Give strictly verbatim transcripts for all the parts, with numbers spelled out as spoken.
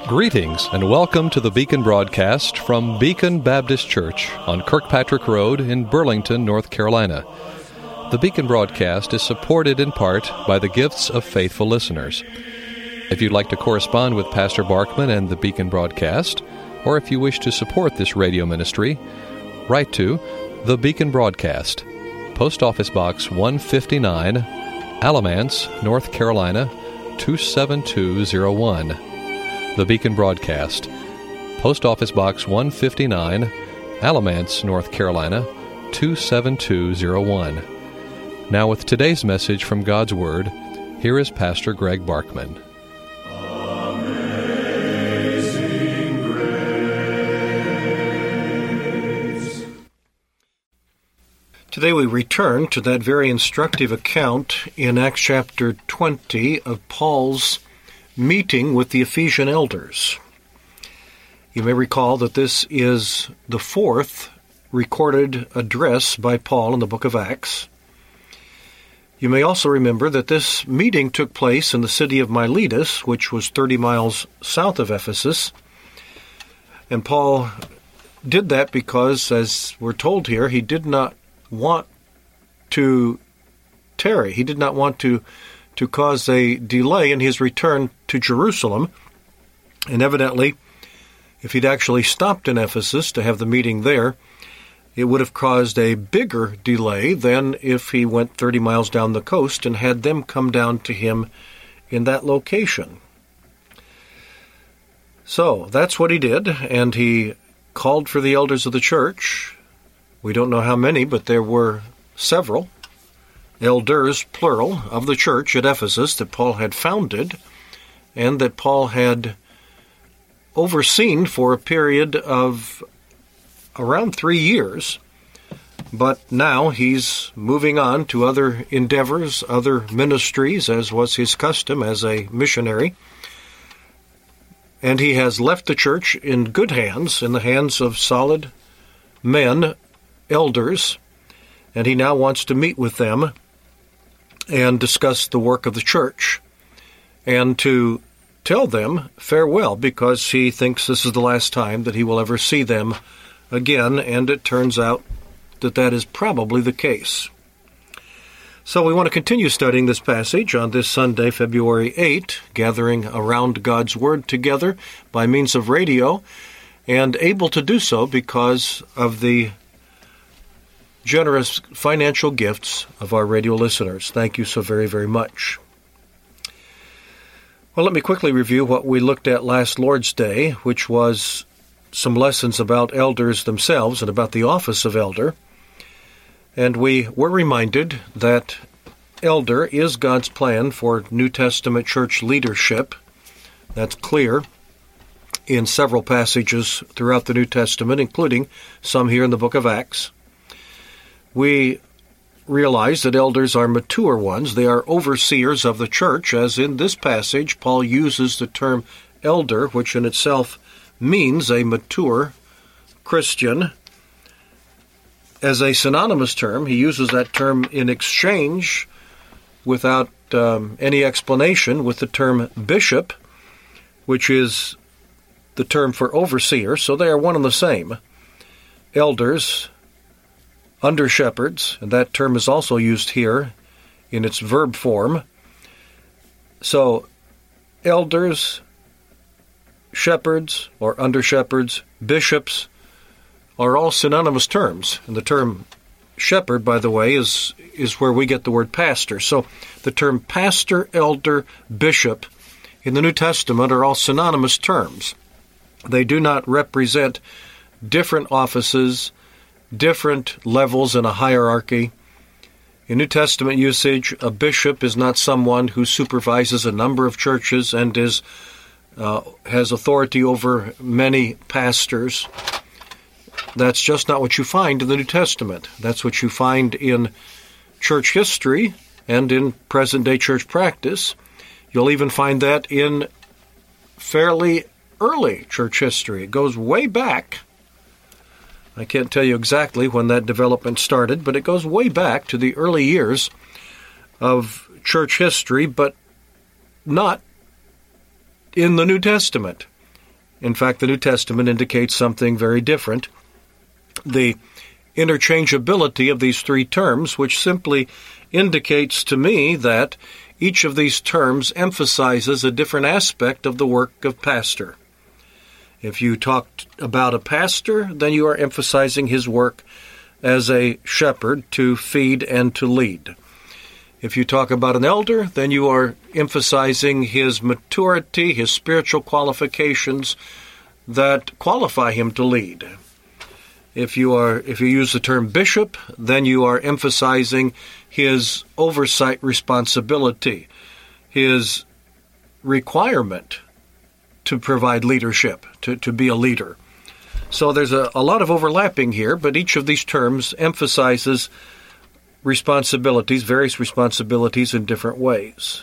Greetings and welcome to the Beacon broadcast from Beacon Baptist Church on Kirkpatrick Road in Burlington, North Carolina. The Beacon broadcast is supported in part by the gifts of faithful listeners. If you'd like to correspond with Pastor Barkman and the Beacon broadcast, or if you wish to support this radio ministry, write to The Beacon Broadcast, Post Office Box one fifty-nine, Alamance, North Carolina, two seven two zero one. The Beacon Broadcast, Post Office Box one fifty-nine, Alamance, North Carolina, two seven two zero one. Now with today's message from God's Word, here is Pastor Greg Barkman. Amazing Grace. Today we return to that very instructive account in Acts chapter twenty of Paul's meeting with the Ephesian elders. You may recall that this is the fourth recorded address by Paul in the book of Acts. You may also remember that this meeting took place in the city of Miletus, which was thirty miles south of Ephesus. And Paul did that because, as we're told here, he did not want to tarry. He did not want to to cause a delay in his return to Jerusalem. And evidently, if he'd actually stopped in Ephesus to have the meeting there, it would have caused a bigger delay than if he went thirty miles down the coast and had them come down to him in that location. So, that's what he did, and he called for the elders of the church. We don't know how many, but there were several elders, plural, of the church at Ephesus that Paul had founded and that Paul had overseen for a period of around three years. But now he's moving on to other endeavors, other ministries, as was his custom as a missionary. And he has left the church in good hands, in the hands of solid men, elders, and he now wants to meet with them and discuss the work of the church, and to tell them farewell, because he thinks this is the last time that he will ever see them again, and it turns out that that is probably the case. So we want to continue studying this passage on this Sunday, February eighth, gathering around God's Word together by means of radio, and able to do so because of the generous financial gifts of our radio listeners. Thank you so very, very much. Well, let me quickly review what we looked at last Lord's Day, which was some lessons about elders themselves and about the office of elder. And we were reminded that elder is God's plan for New Testament church leadership. That's clear in several passages throughout the New Testament, including some here in the book of Acts. We realize that elders are mature ones. They are overseers of the church, as in this passage, Paul uses the term elder, which in itself means a mature Christian, as a synonymous term. He uses that term in exchange, without um, any explanation, with the term bishop, which is the term for overseer, so they are one and the same. Elders, under shepherds, and that term is also used here in its verb form. So, elders, shepherds, or under shepherds, bishops, are all synonymous terms. And the term shepherd, by the way, is, is where we get the word pastor. So, the term pastor, elder, bishop in the New Testament are all synonymous terms. They do not represent different offices, different levels in a hierarchy. In New Testament usage, a bishop is not someone who supervises a number of churches and is uh, has authority over many pastors. That's just not what you find in the New Testament. That's what you find in church history and in present-day church practice. You'll even find that in fairly early church history. It goes way back. I can't tell you exactly when that development started, but it goes way back to the early years of church history, but not in the New Testament. In fact, the New Testament indicates something very different. The interchangeability of these three terms, which simply indicates to me that each of these terms emphasizes a different aspect of the work of pastor. If you talk about a pastor, then you are emphasizing his work as a shepherd to feed and to lead. If you talk about an elder, then you are emphasizing his maturity, his spiritual qualifications that qualify him to lead. If you are, if you use the term bishop, then you are emphasizing his oversight responsibility, his requirement to provide leadership, to, to be a leader. So there's a, a lot of overlapping here, but each of these terms emphasizes responsibilities, various responsibilities in different ways.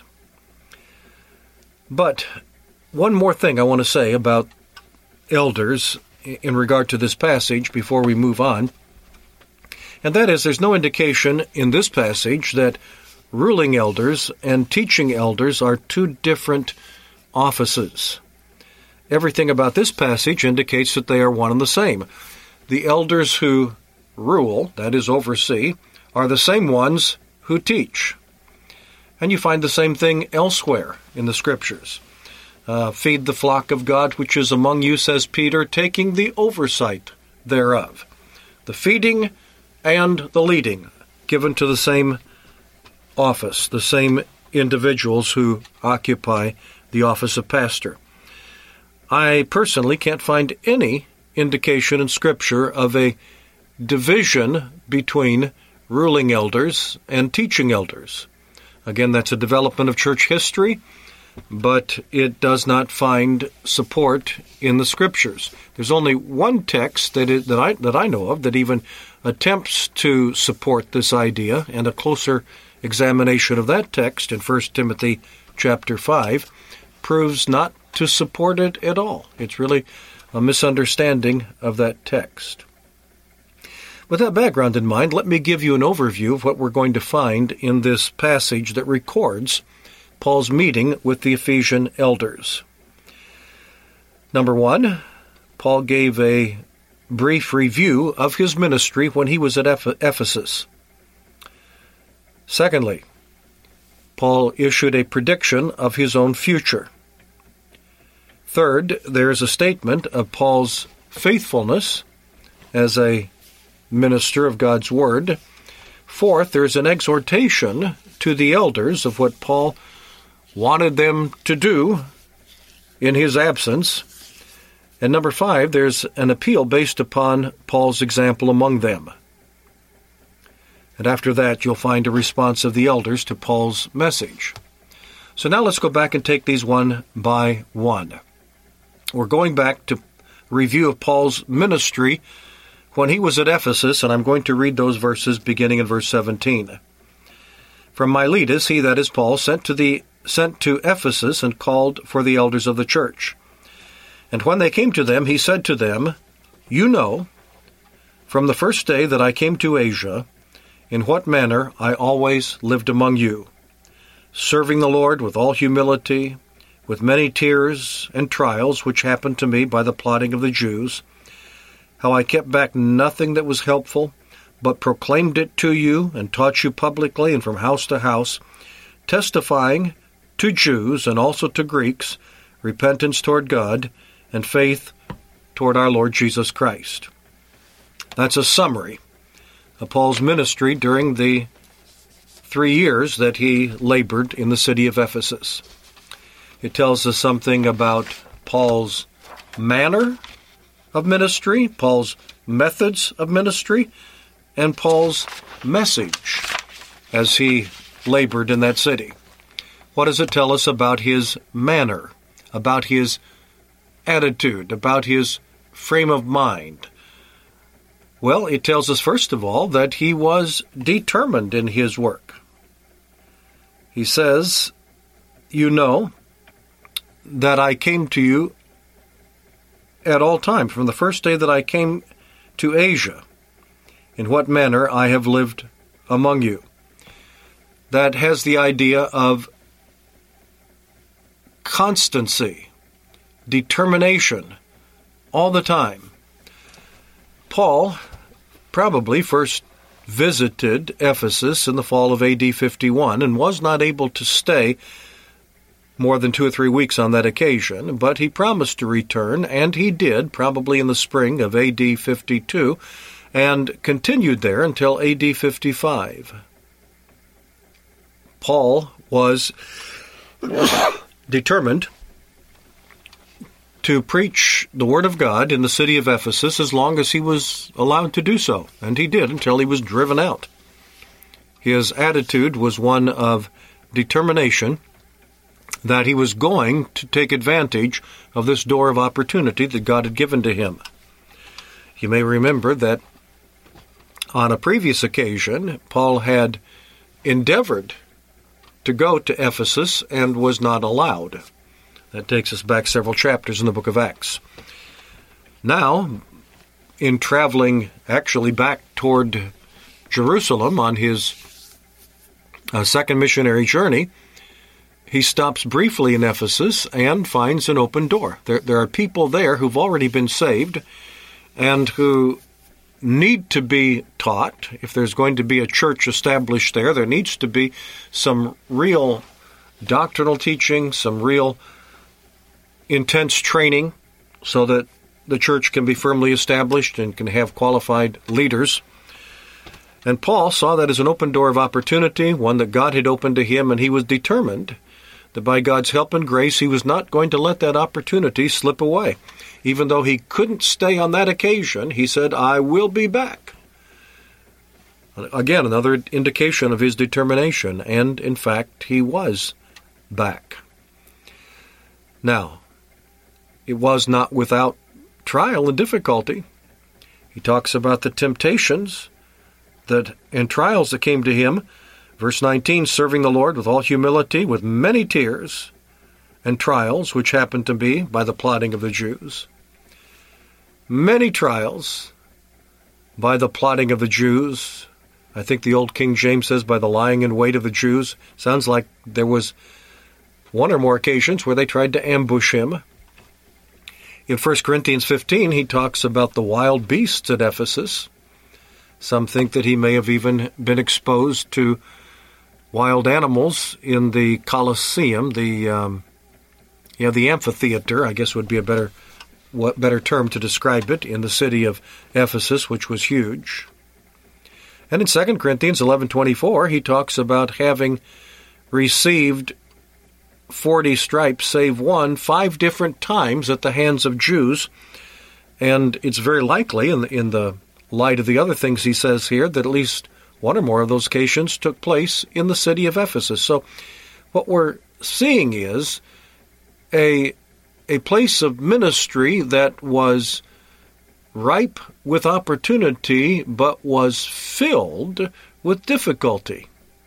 But one more thing I want to say about elders in regard to this passage before we move on, and that is there's no indication in this passage that ruling elders and teaching elders are two different offices. Everything about this passage indicates that they are one and the same. The elders who rule, that is oversee, are the same ones who teach. And you find the same thing elsewhere in the Scriptures. Uh, Feed the flock of God which is among you, says Peter, taking the oversight thereof. The feeding and the leading given to the same office, the same individuals who occupy the office of pastor. I personally can't find any indication in Scripture of a division between ruling elders and teaching elders. Again, that's a development of church history, but it does not find support in the Scriptures. There's only one text that it, that I that I know of that even attempts to support this idea, and a closer examination of that text in First Timothy chapter five proves not to support it at all. It's really a misunderstanding of that text. With that background in mind, let me give you an overview of what we're going to find in this passage that records Paul's meeting with the Ephesian elders. Number one, Paul gave a brief review of his ministry when he was at Ephesus. Secondly, Paul issued a prediction of his own future. Third, there is a statement of Paul's faithfulness as a minister of God's Word. Fourth, there's an exhortation to the elders of what Paul wanted them to do in his absence. And number five, there's an appeal based upon Paul's example among them. And after that, you'll find a response of the elders to Paul's message. So now let's go back and take these one by one. We're going back to review of Paul's ministry when he was at Ephesus, and I'm going to read those verses beginning in verse seventeen. From Miletus, he, that is Paul, sent to the sent to Ephesus and called for the elders of the church. And when they came to them, he said to them, You know, from the first day that I came to Asia, in what manner I always lived among you, serving the Lord with all humility, with many tears and trials which happened to me by the plotting of the Jews, how I kept back nothing that was helpful, but proclaimed it to you and taught you publicly and from house to house, testifying to Jews and also to Greeks repentance toward God and faith toward our Lord Jesus Christ. That's a summary of Paul's ministry during the three years that he labored in the city of Ephesus. It tells us something about Paul's manner of ministry, Paul's methods of ministry, and Paul's message as he labored in that city. What does it tell us about his manner, about his attitude, about his frame of mind? Well, it tells us, first of all, that he was determined in his work. He says, You know that I came to you at all times, from the first day that I came to Asia, in what manner I have lived among you. That has the idea of constancy, determination, all the time. Paul probably first visited Ephesus in the fall of A D fifty-one and was not able to stay more than two or three weeks on that occasion, but he promised to return, and he did, probably in the spring of A D fifty-two, and continued there until A D fifty-five. Paul was determined to preach the Word of God in the city of Ephesus as long as he was allowed to do so, and he did until he was driven out. His attitude was one of determination that he was going to take advantage of this door of opportunity that God had given to him. You may remember that on a previous occasion, Paul had endeavored to go to Ephesus and was not allowed. That takes us back several chapters in the book of Acts. Now, in traveling actually back toward Jerusalem on his uh, second missionary journey, he stops briefly in Ephesus and finds an open door. There, there are people there who've already been saved and who need to be taught. If there's going to be a church established there, there needs to be some real doctrinal teaching, some real intense training so that the church can be firmly established and can have qualified leaders. And Paul saw that as an open door of opportunity, one that God had opened to him, and he was determined that by God's help and grace, he was not going to let that opportunity slip away. Even though he couldn't stay on that occasion, he said, I will be back. Again, another indication of his determination, and in fact, he was back. Now, it was not without trial and difficulty. He talks about the temptations that and trials that came to him. Verse nineteen, serving the Lord with all humility, with many tears and trials, which happened to be by the plotting of the Jews. Many trials by the plotting of the Jews. I think the old King James says by the lying in wait of the Jews. Sounds like there was one or more occasions where they tried to ambush him. In First Corinthians fifteen, he talks about the wild beasts at Ephesus. Some think that he may have even been exposed to wild animals in the Colosseum, the um, yeah, the amphitheater, I guess would be a better what better term to describe it, in the city of Ephesus, which was huge. And in Second Corinthians eleven twenty-four, he talks about having received forty stripes save one five different times at the hands of Jews. And it's very likely, in the, in the light of the other things he says here, that at least one or more of those occasions took place in the city of Ephesus. So what we're seeing is a, a place of ministry that was ripe with opportunity, but was filled with difficulty.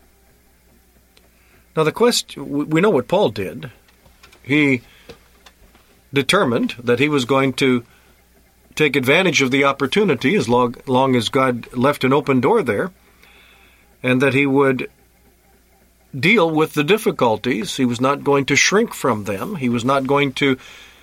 Now the question, we know what Paul did. He determined that he was going to take advantage of the opportunity as long, long as God left an open door there, and that he would deal with the difficulties. He was not going to shrink from them. He was not going to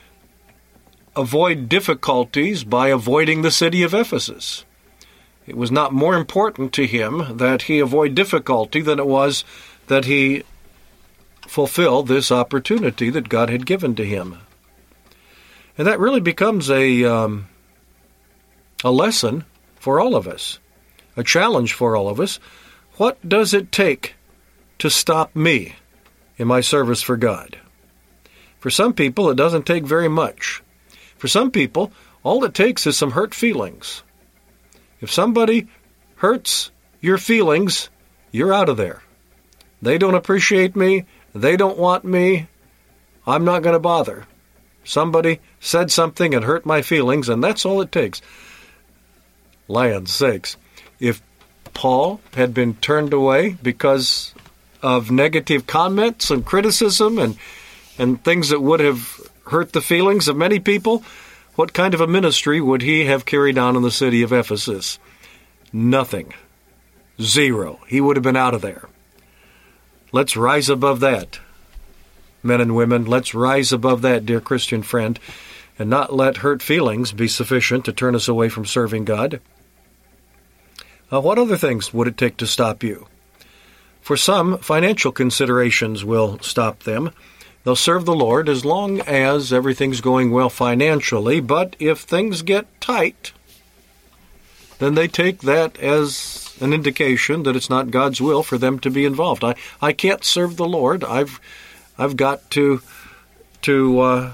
avoid difficulties by avoiding the city of Ephesus. It was not more important to him that he avoid difficulty than it was that he fulfill this opportunity that God had given to him. And that really becomes a um, a lesson for all of us, a challenge for all of us. What does it take to stop me in my service for God? For some people, it doesn't take very much. For some people, all it takes is some hurt feelings. If somebody hurts your feelings, you're out of there. They don't appreciate me. They don't want me. I'm not going to bother. Somebody said something and hurt my feelings, and that's all it takes. Land's sakes. If Paul had been turned away because of negative comments and criticism and, and things that would have hurt the feelings of many people, what kind of a ministry would he have carried on in the city of Ephesus? Nothing. Zero. He would have been out of there. Let's rise above that, men and women. Let's rise above that, dear Christian friend, and not let hurt feelings be sufficient to turn us away from serving God. Uh, what other things would it take to stop you? For some, financial considerations will stop them. They'll serve the Lord as long as everything's going well financially, but if things get tight, then they take that as an indication that it's not God's will for them to be involved. I, I can't serve the Lord. I've I've got to to uh,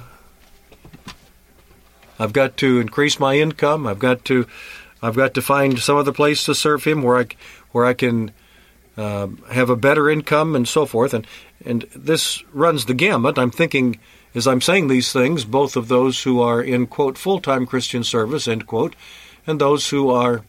I've got to increase my income. I've got to I've got to find some other place to serve Him where I where I can uh, have a better income and so forth. And and this runs the gamut. I'm thinking as I'm saying these things, both of those who are in quote full-time Christian service end quote, and those who are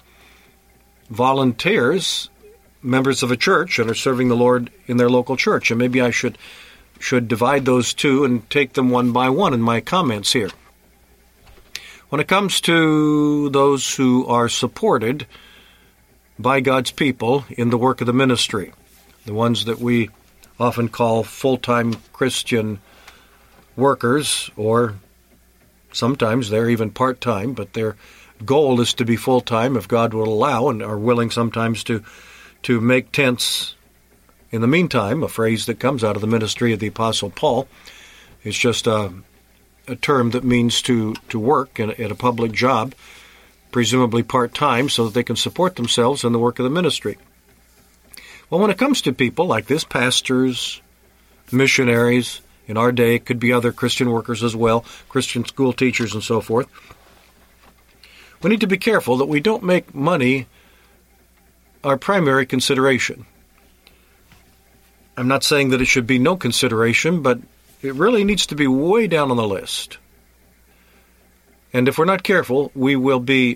volunteers, members of a church, and are serving the Lord in their local church. And maybe I should should divide those two and take them one by one in my comments here. When it comes to those who are supported by God's people in the work of the ministry, the ones that we often call full-time Christian workers, or sometimes they're even part-time, but their goal is to be full-time if God will allow, and are willing sometimes to to make tents in the meantime, a phrase that comes out of the ministry of the Apostle Paul. It's just a, a term that means to, to work in, at a public job, presumably part-time, so that they can support themselves in the work of the ministry. Well, when it comes to people like this, pastors, missionaries, in our day it could be other Christian workers as well, Christian school teachers and so forth, we need to be careful that we don't make money our primary consideration. I'm not saying that it should be no consideration, but it really needs to be way down on the list. And if we're not careful, we will be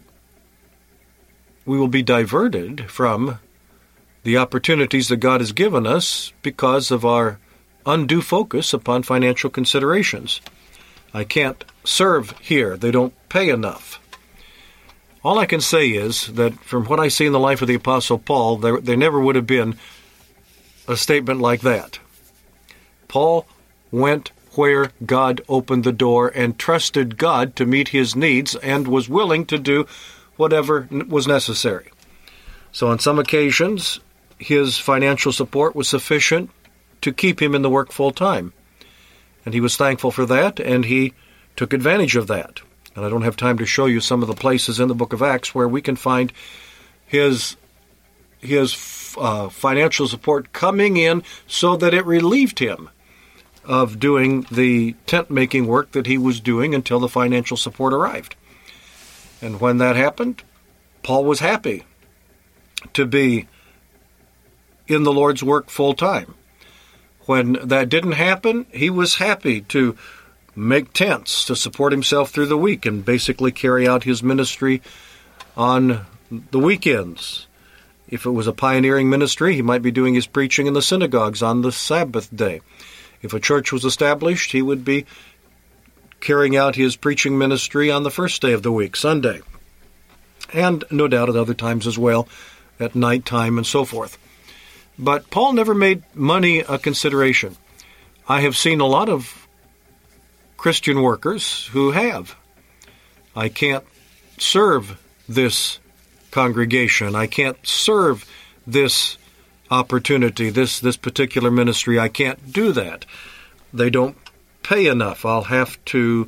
we will be diverted from the opportunities that God has given us because of our undue focus upon financial considerations. I can't serve here. They don't pay enough. All I can say is that from what I see in the life of the Apostle Paul, there, there never would have been a statement like that. Paul went where God opened the door and trusted God to meet his needs and was willing to do whatever was necessary. So on some occasions, his financial support was sufficient to keep him in the work full time. And he was thankful for that, and he took advantage of that. And I don't have time to show you some of the places in the book of Acts where we can find his his uh, financial support coming in so that it relieved him of doing the tent-making work that he was doing until the financial support arrived. And when that happened, Paul was happy to be in the Lord's work full-time. When that didn't happen, he was happy to make tents to support himself through the week and basically carry out his ministry on the weekends. If it was a pioneering ministry, he might be doing his preaching in the synagogues on the Sabbath day. If a church was established, he would be carrying out his preaching ministry on the first day of the week, Sunday. And no doubt at other times as well, at night time and so forth. But Paul never made money a consideration. I have seen a lot of Christian workers who have. I can't serve this congregation. I can't serve this opportunity, this this particular ministry. I can't do that. They don't pay enough. I'll have to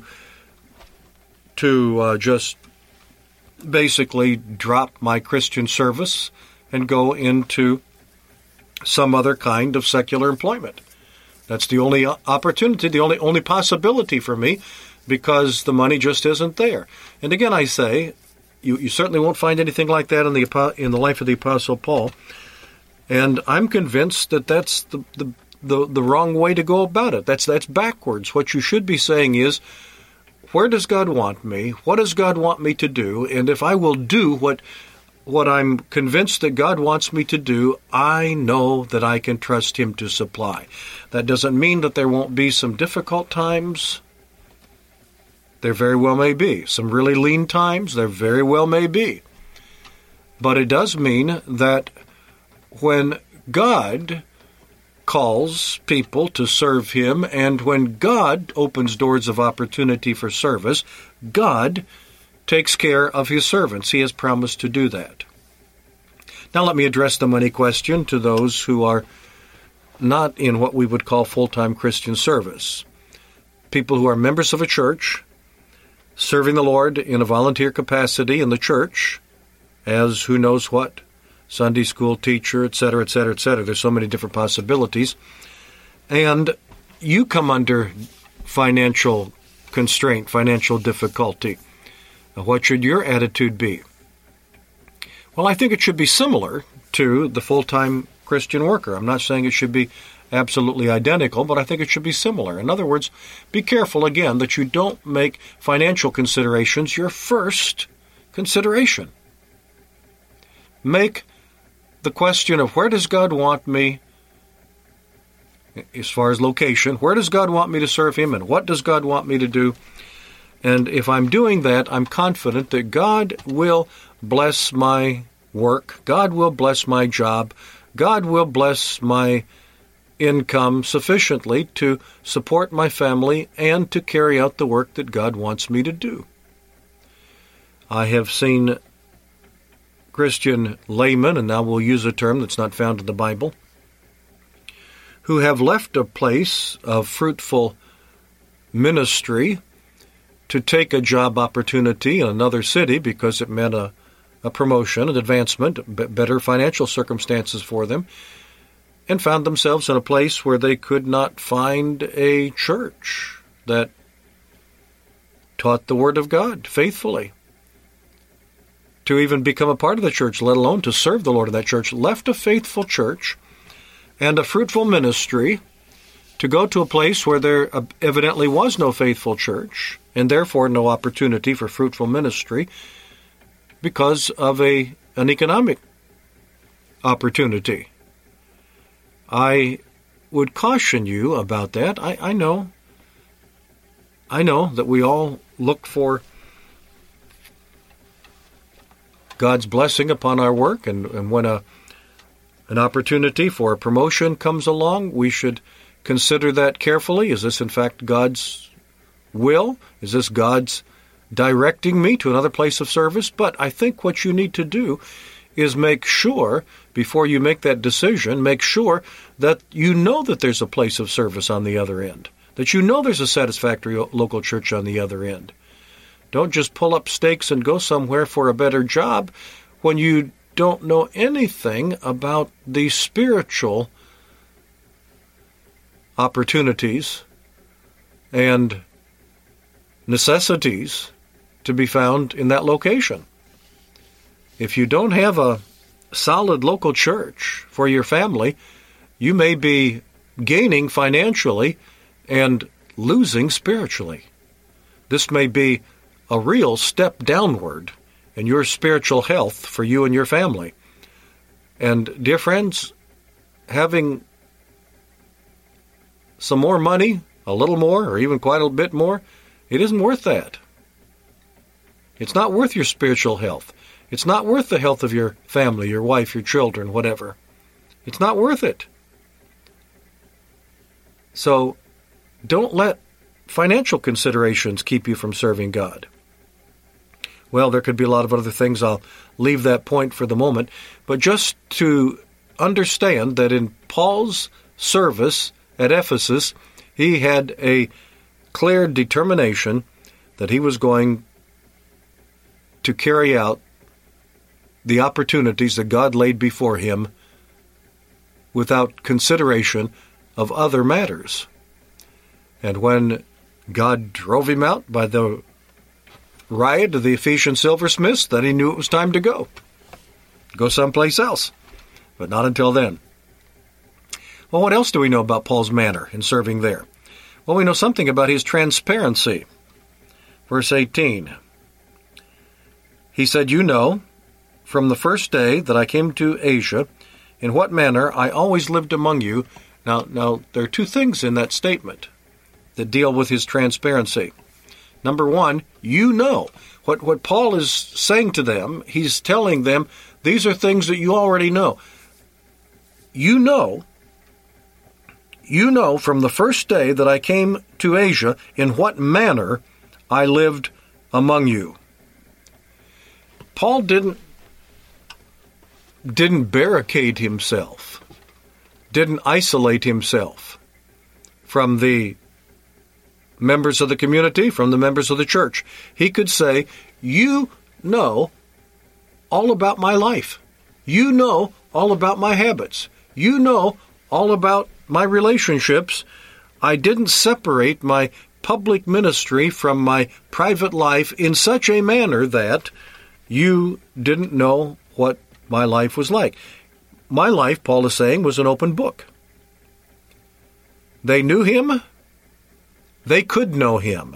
to uh, just basically drop my Christian service and go into some other kind of secular employment. That's the only opportunity, the only only possibility for me, because the money just isn't there. And again, I say, you, you certainly won't find anything like that in the in the life of the Apostle Paul. And I'm convinced that that's the the, the, the wrong way to go about it. That's that's backwards. What you should be saying is, where does God want me? What does God want me to do? And if I will do what what I'm convinced that God wants me to do, I know that I can trust Him to supply. That doesn't mean that there won't be some difficult times. There very well may be. Some really lean times, there very well may be. But it does mean that when God calls people to serve Him, and when God opens doors of opportunity for service, God takes care of His servants. He has promised to do that. Now let me address the money question to those who are not in what we would call full-time Christian service. People who are members of a church, serving the Lord in a volunteer capacity in the church, as who knows what, Sunday school teacher, et cetera, et cetera, et cetera. There's so many different possibilities. And you come under financial constraint, financial difficulty. Now, what should your attitude be? Well, I think it should be similar to the full-time Christian worker. I'm not saying it should be absolutely identical, but I think it should be similar. In other words, be careful, again, that you don't make financial considerations your first consideration. Make the question of where does God want me, as far as location, where does God want me to serve Him, and what does God want me to do? And if I'm doing that, I'm confident that God will bless my work, God will bless my job, God will bless my income sufficiently to support my family and to carry out the work that God wants me to do. I have seen Christian laymen, and now we'll use a term that's not found in the Bible, who have left a place of fruitful ministry to take a job opportunity in another city because it meant a, a promotion, an advancement, b- better financial circumstances for them, and found themselves in a place where they could not find a church that taught the Word of God faithfully. To even become a part of the church, let alone to serve the Lord in that church, left a faithful church and a fruitful ministry to go to a place where there evidently was no faithful church, and therefore no opportunity for fruitful ministry because of a an economic opportunity. I would caution you about that. I, I know. I know that we all look for God's blessing upon our work, and, and when a an opportunity for a promotion comes along, we should consider that carefully. Is this in fact God's will? Is this God's directing me to another place of service? But I think what you need to do is make sure, before you make that decision, make sure that you know that there's a place of service on the other end, that you know there's a satisfactory local church on the other end. Don't just pull up stakes and go somewhere for a better job when you don't know anything about the spiritual opportunities and necessities to be found in that location. If you don't have a solid local church for your family, you may be gaining financially and losing spiritually. This may be a real step downward in your spiritual health for you and your family. And, dear friends, having some more money, a little more, or even quite a bit more, it isn't worth that. It's not worth your spiritual health. It's not worth the health of your family, your wife, your children, whatever. It's not worth it. So don't let financial considerations keep you from serving God. Well, there could be a lot of other things. I'll leave that point for the moment. But just to understand that in Paul's service at Ephesus, he had a clear determination that he was going to carry out the opportunities that God laid before him without consideration of other matters. And when God drove him out by the riot of the Ephesian silversmiths, then he knew it was time to go. Go someplace else. But not until then. Well, what else do we know about Paul's manner in serving there? Well, we know something about his transparency. Verse eighteen. He said, "You know, from the first day that I came to Asia, in what manner I always lived among you." Now, now there are two things in that statement that deal with his transparency. Number one, you know. What, what Paul is saying to them, he's telling them, these are things that you already know. You know you know from the first day that I came to Asia in what manner I lived among you. Paul didn't, didn't barricade himself, didn't isolate himself from the members of the community, from the members of the church. He could say, you know all about my life. You know all about my habits. You know all about my relationships. I didn't separate my public ministry from my private life in such a manner that you didn't know what my life was like. My life, Paul is saying, was an open book. They knew him. They could know him.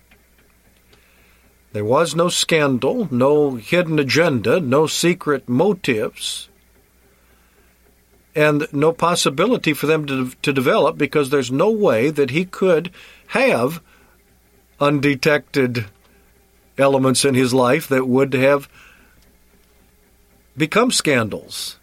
There was no scandal, no hidden agenda, no secret motives, and no possibility for them to, to develop, because there's no way that he could have undetected elements in his life that would have become scandals,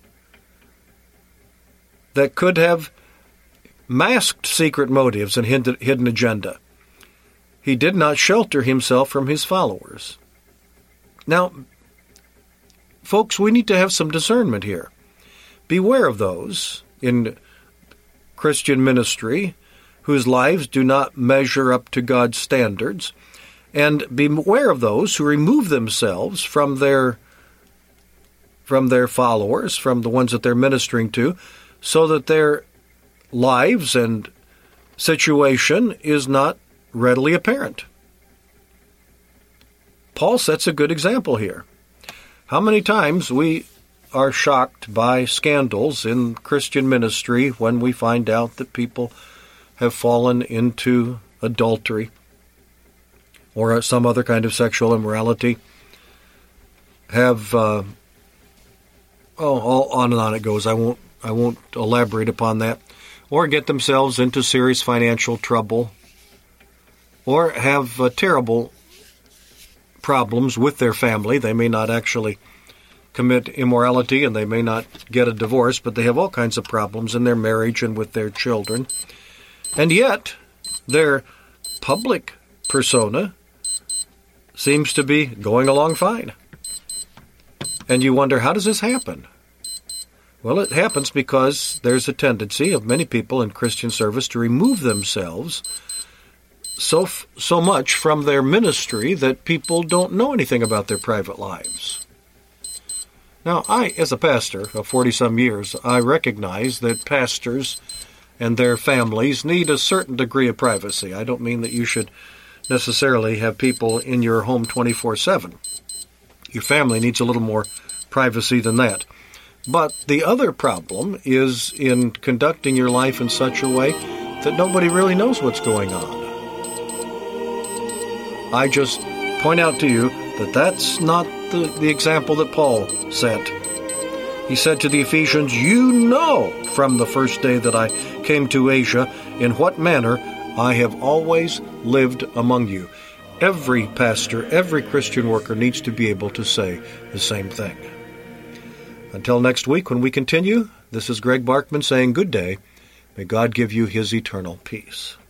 that could have masked secret motives and hidden agenda. He did not shelter himself from his followers. Now, folks, we need to have some discernment here. Beware of those in Christian ministry whose lives do not measure up to God's standards, and beware of those who remove themselves from their from their followers, from the ones that they're ministering to, so that their lives and situation is not readily apparent. Paul sets a good example here. How many times we are shocked by scandals in Christian ministry when we find out that people have fallen into adultery or some other kind of sexual immorality, have, uh, oh, all on and on it goes. I won't, I won't elaborate upon that. Or get themselves into serious financial trouble, or have uh, terrible problems with their family. They may not actually commit immorality, and they may not get a divorce, but they have all kinds of problems in their marriage and with their children. And yet, their public persona seems to be going along fine. And you wonder, how does this happen? Well, it happens because there's a tendency of many people in Christian service to remove themselves so so much from their ministry that people don't know anything about their private lives. Now, I, as a pastor of forty-some years, I recognize that pastors and their families need a certain degree of privacy. I don't mean that you should necessarily have people in your home twenty-four seven. Your family needs a little more privacy than that. But the other problem is in conducting your life in such a way that nobody really knows what's going on. I just point out to you that that's not the, the example that Paul set. He said to the Ephesians, you know from the first day that I came to Asia in what manner I have always lived among you. Every pastor, every Christian worker needs to be able to say the same thing. Until next week when we continue, this is Greg Barkman saying good day. May God give you his eternal peace.